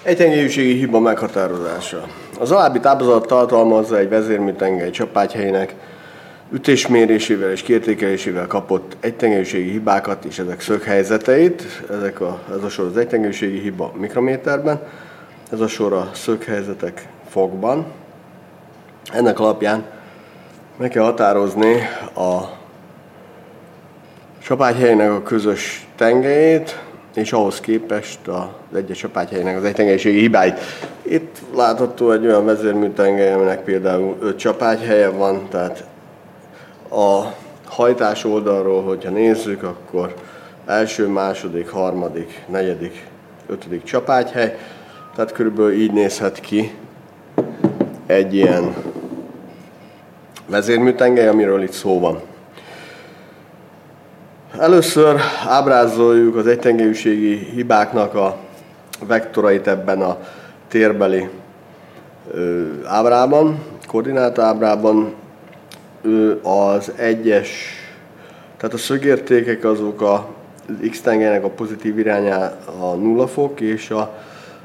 Egytengelyűségi hiba meghatározása. Az alábbi táblázat tartalmazza egy vezérműtengely csapágyhelyének ütésmérésével és kiértékelésével kapott egytengelyűségi hibákat és ezek szöghelyzeteit. Ez a sor az egytengelyűségi hiba mikrométerben, ez a sor a szöghelyzetek fokban. Ennek alapján meg kell határozni a csapágyhelyének a közös tengelyét, és ahhoz képest az egyes csapágyhelyének az egytengelyűségi hibáit. Itt látható egy olyan vezérműtengely, aminek például 5 csapágyhelye van, tehát a hajtás oldalról, hogyha nézzük, akkor első, második, harmadik, negyedik, ötödik csapágyhely, tehát körülbelül így nézhet ki egy ilyen vezérműtengely, amiről itt szó van. Először ábrázoljuk az egytengelyűségi hibáknak a vektorait ebben a térbeli ábrában, koordinátábrában. Az egyes, tehát a szögértékek azok az x-tengelynek a pozitív irányá a 0 fok, és a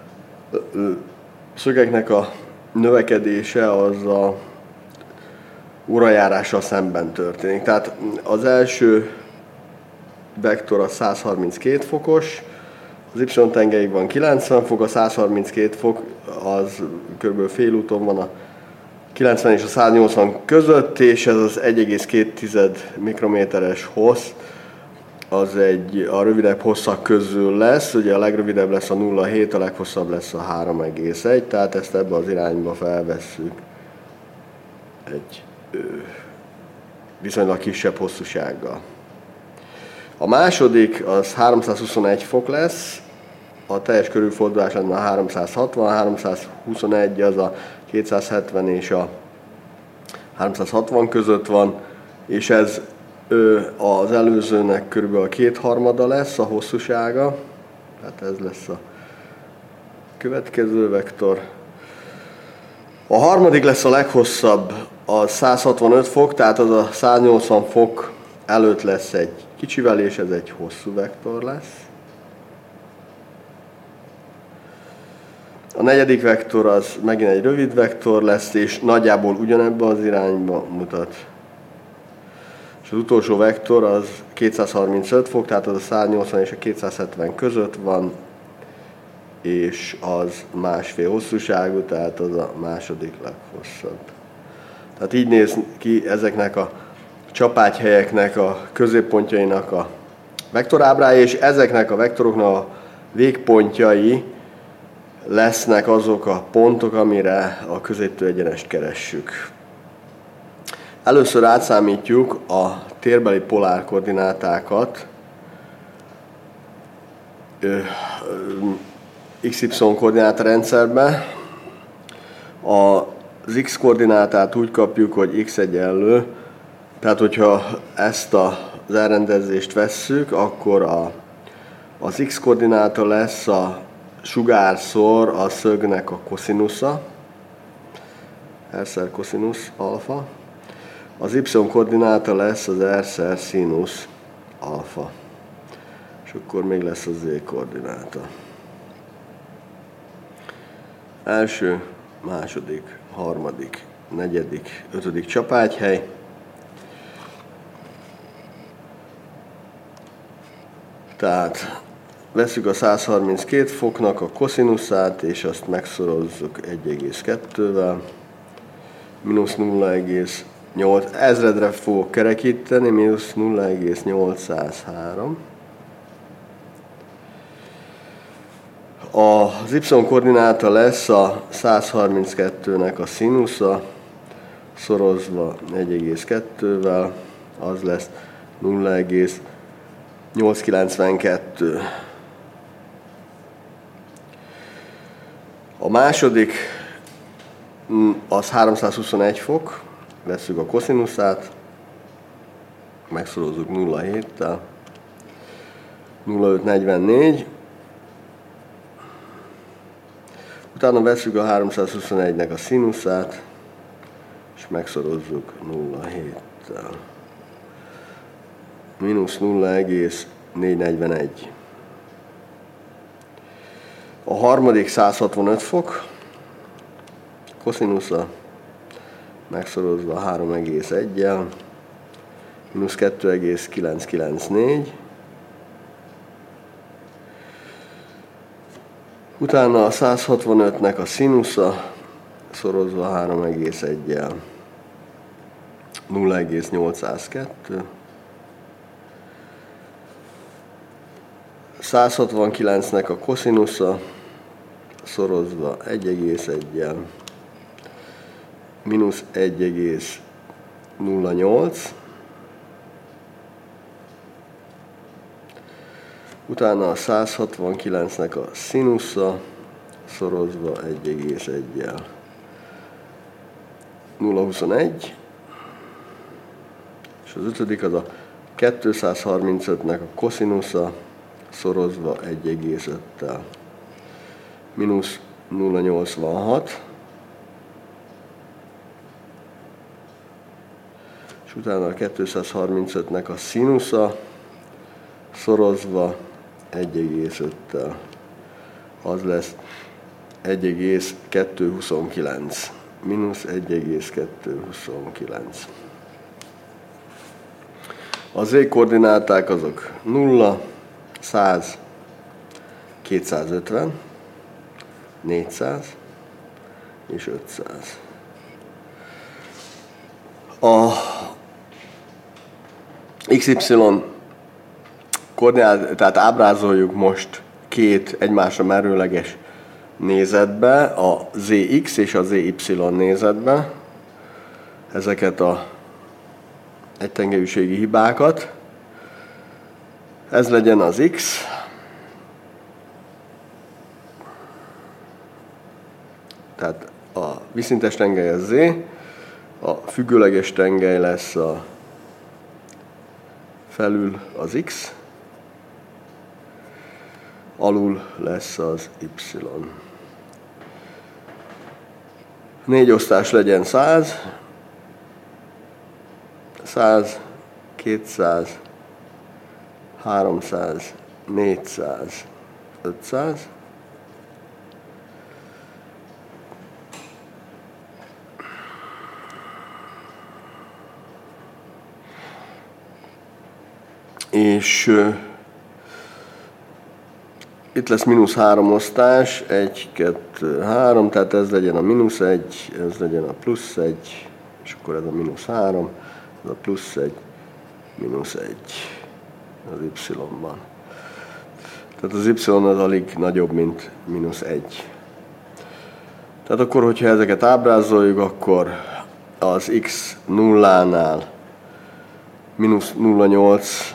szögeknek a növekedése az a órajárással szemben történik. Tehát az első vektor a 132 fokos, az y-tengelyig van 90 fok, a 132 fok az kb. Félúton van a 90 és a 180 között, és ez az 1,2 mikrométeres hossz, az a rövidebb hosszak közül lesz, ugye a legrövidebb lesz a 0,7, a leghosszabb lesz a 3,1, tehát ezt ebbe az irányba felvesszük egy viszonylag kisebb hosszúsággal. A második az 321 fok lesz, a teljes körülfordulás lenne a 360, a 321 az a 270 és a 360 között van, és ez az előzőnek körülbelül a kétharmada lesz a hosszúsága, tehát ez lesz a következő vektor. A harmadik lesz a leghosszabb, a 165 fok, tehát az a 180 fok előtt lesz egy kicsivel, és ez egy hosszú vektor lesz. A negyedik vektor az megint egy rövid vektor lesz, és nagyjából ugyanebben az irányba mutat. És az utolsó vektor az 235 fok, tehát az a 180 és a 270 között van, és az másfél hosszúságú, tehát az a második leghosszabb. Tehát így néz ki ezeknek a csapágyhelyeknek a középpontjainak a vektorábrája, és ezeknek a vektoroknak a végpontjai lesznek azok a pontok, amire a középtől egyenest keressük. Először átszámítjuk a térbeli polárkoordinátákat XY koordinátorrendszerbe. Az X koordinátát úgy kapjuk, hogy X egyenlő, tehát hogyha ezt az elrendezést vesszük, akkor az X koordináta lesz a sugárszor a szögnek a koszinusza, R-szer koszinusz alfa, az Y koordináta lesz az R-szer színusz alfa, és akkor még lesz a Z koordináta. Első, második, harmadik, negyedik, ötödik csapágyhely. Tehát veszük a 132 foknak a koszinuszát, és azt megszorozzuk 1,2-vel, mínusz 0,8, ezredre fogok kerekíteni, mínusz 0,803. Az Y koordináta lesz a 132-nek a színusza, szorozva 1,2-vel, az lesz 0,892. A második az 321 fok, vesszük a koszinuszát, megszorozzuk 0,7-tel, 0,544. Utána vesszük a 321-nek a színuszát, és megszorozzuk 0,7-tel. Mínusz 0,441. A harmadik 165 fok, koszínusza megszorozva 3,1-jel, mínusz 2,994. Utána a 165-nek a színusza szorozva 3,1-jel, 0,802. 169-nek a koszínusza szorozva 1,1-jel, mínusz 1,08. Utána a 169-nek a színusza szorozva 1,1-jel, 0,21. És az ötödik az a 235-nek a koszínusza szorozva 1,5-tel, mínusz 0,86. És utána a 235-nek a színusza szorozva 1,5-tel, az lesz 1,229, mínusz 1,229. Az Z koordináták azok 0, 100, 250, 400 és 500. A XY koordinátát ábrázoljuk most két egymásra merőleges nézetbe, a ZX és a ZY nézetbe. Ezeket a egytengelyűségi hibákat. Ez legyen az X, tehát a vízszintes tengely a Z, a függőleges tengely lesz a felül az X, alul lesz az Y. 4 osztás legyen 100, 100, 200, 300, 400, 500. És itt lesz mínusz 3 osztás, 1, 2, 3, tehát ez legyen a mínusz 1, ez legyen a plusz 1, és akkor ez a mínusz 3, ez a plusz 1, mínusz 1 az Y-ban. Tehát az Y az alig nagyobb, mint mínusz 1. Tehát akkor, hogyha ezeket ábrázoljuk, akkor az X nullánál mínusz 0,8,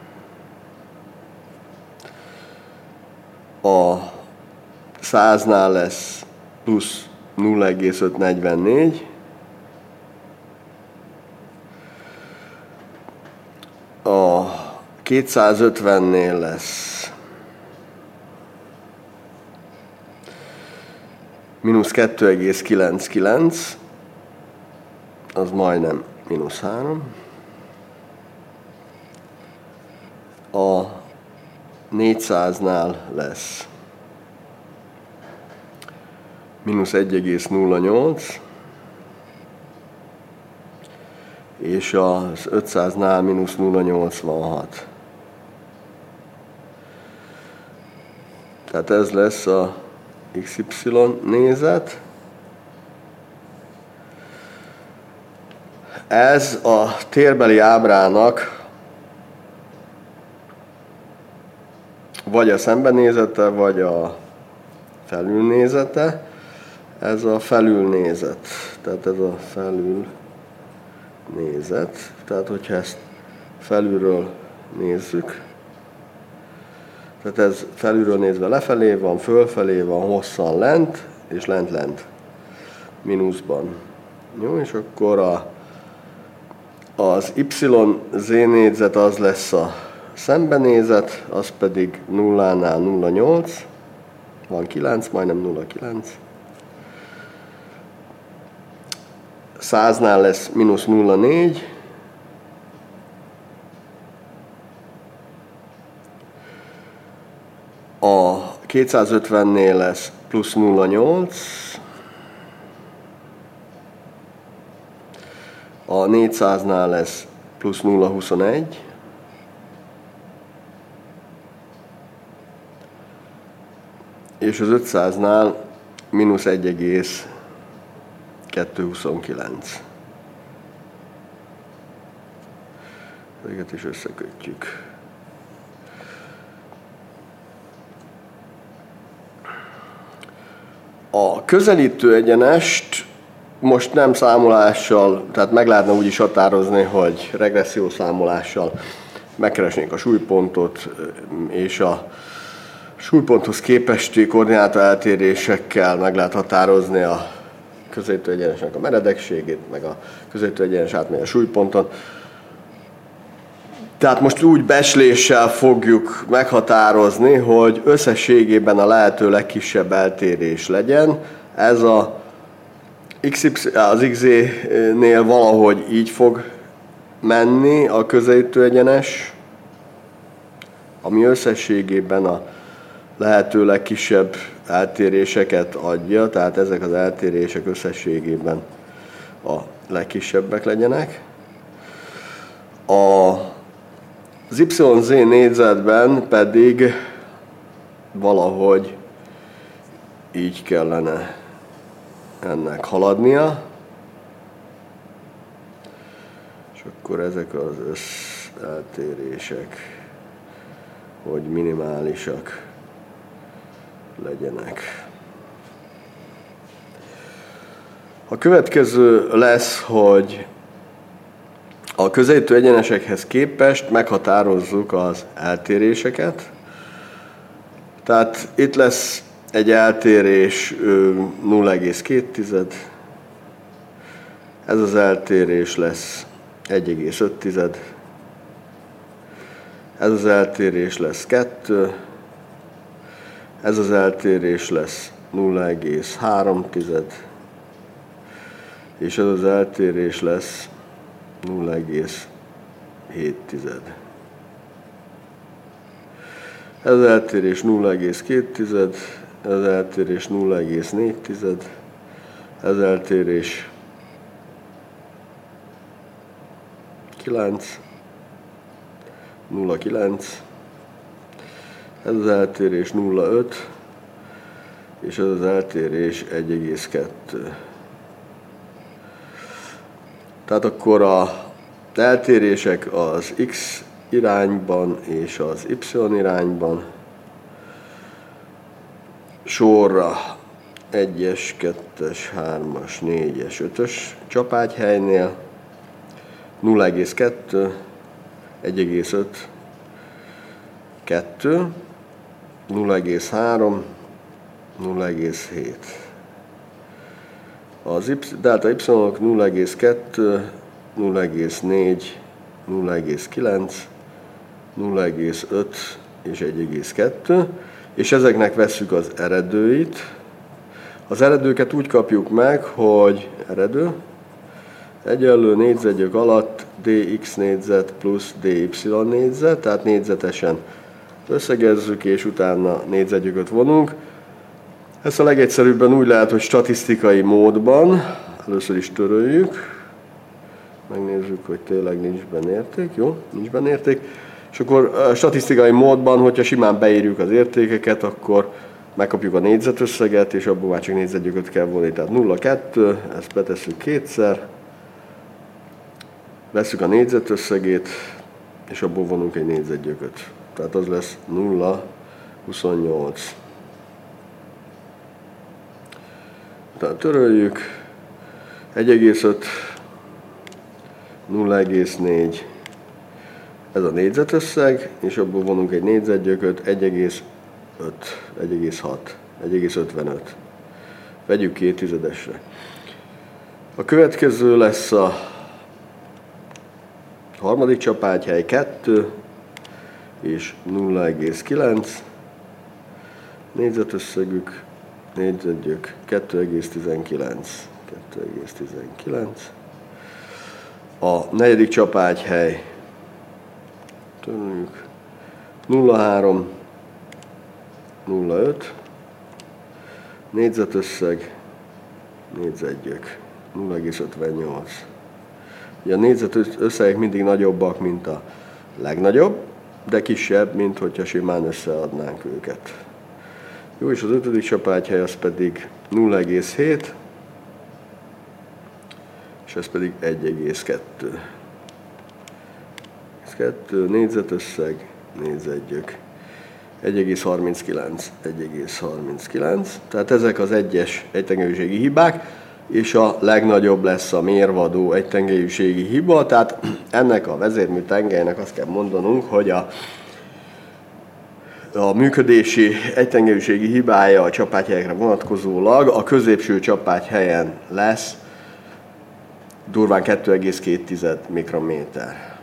a 100-nál lesz plusz 0,544, a 250-nél lesz mínusz 2,99, az majdnem mínusz 3. A 400-nál lesz mínusz 1,08, és az 500-nál mínusz 0,86. Tehát ez lesz a XY nézet. Ez a térbeli ábrának vagy a szembenézete, vagy a felülnézete. Ez a felülnézet. Tehát ez a felülnézet. Tehát, hogyha ezt felülről nézzük, tehát ez felülről nézve lefelé van, fölfelé van, hosszan lent, és lent mínuszban. Jó, és akkor az YZ négyzet az lesz a szembenézet, az pedig nullánál 0,8, van 9, majdnem 0,9. 100-nál lesz mínusz 0,4, a 250-nél lesz plusz 0,8, a 400-nál lesz plusz 0,21, és az 500-nál mínusz 1,229. Ezeket is összekötjük. A közelítő egyenest most nem számolással, tehát meg lehetne úgy is határozni, hogy regresszió számolással megkeresnénk a súlypontot, és a súlyponthoz képesti koordináta eltérésekkel meg lehet határozni a közelítő egyenesnek a meredekségét, meg a közelítő egyenes átmegy a súlyponton. Tehát most úgy becsléssel fogjuk meghatározni, hogy összességében a lehető legkisebb eltérés legyen. Ez az XZ-nél valahogy így fog menni a közelítő egyenes, ami összességében a lehető legkisebb eltéréseket adja, tehát ezek az eltérések összességében a legkisebbek legyenek. Az YZ négyzetben pedig valahogy így kellene ennek haladnia, és akkor ezek az eltérések, hogy minimálisak legyenek. A következő lesz, hogy a közelítő egyenesekhez képest meghatározzuk az eltéréseket. Tehát itt lesz egy eltérés 0,2, ez az eltérés lesz 1,5, ez az eltérés lesz 2, ez az eltérés lesz 0,3, és ez az eltérés lesz 0,7. Ez az eltérés 0,2, ez az eltérés 0,4, ez az eltérés 9, 0,9, ez az eltérés 0,5, és ez az eltérés 1,2. Tehát akkor az eltérések az X irányban és az Y irányban sorra 1-es, 2-es, 3-as, 4-es, 5-ös csapágyhelynél 0,2, 1,5, 2, 0,3, 0,7. Az delta y-ok 0,2, 0,4, 0,9, 0,5 és 1,2, és ezeknek vesszük az eredőit. Az eredőket úgy kapjuk meg, hogy eredő egyenlő négyzetgyök alatt dx négyzet plusz dy négyzet, tehát négyzetesen összegezzük, és utána négyzetgyököt vonunk. Ezt a legegyszerűbben úgy lehet, hogy statisztikai módban, először is töröljük, megnézzük, hogy tényleg nincs benne érték, jó, nincs benne érték, és akkor statisztikai módban, hogyha simán beírjuk az értékeket, akkor megkapjuk a négyzetösszeget, és abból már csak négyzetgyököt kell vonni, tehát 0,2, ezt betesszük kétszer, vesszük a négyzetösszegét, és abból vonunk egy négyzetgyököt. Tehát az lesz 0,28. Tehát töröljük, 1,5, 0,4, ez a négyzetösszeg, és abból vonunk egy négyzetgyököt, 1,5, 1,6, 1,55. Vegyük 2 tizedesre. A következő lesz a harmadik csapágyhely 2, és 0,9, négyzetösszegük, négyzetgyök 2,19. A negyedik csapágyhely, törjük, 0,3, 0,5, négyzetösszeg, négyzetgyök, 0,58. Ugye a négyzetösszegek mindig nagyobbak, mint a legnagyobb, de kisebb, mint hogyha simán összeadnánk őket. Jó, és az 5. csapágyhely az pedig 0,7, és ez pedig 1,2. 2 négyzetösszeg, négyzetgyök. 1,39. Tehát ezek az egyes egytengelyűségi hibák, és a legnagyobb lesz a mérvadó egytengelyűségi hiba. Tehát ennek a vezérmű tengelynek azt kell mondanunk, hogy a működési egytengelyűségi hibája a csapágyhelyekre vonatkozólag a középső csapágyhelyen lesz durván 2,2 mikrométer.